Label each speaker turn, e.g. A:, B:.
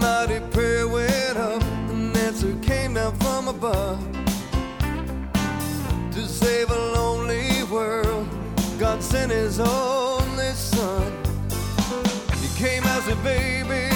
A: mighty prayer went up, an answer came down from above. To save a lonely world, God sent his only son. He came as a baby